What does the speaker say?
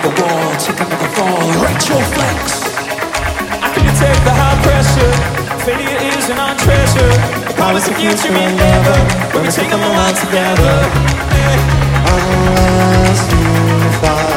the wall, take another fall. Rachel Flex. I can take the high pressure. Failure is an on treasure. The promise of future endeavor. When we take them all out together. Unless you find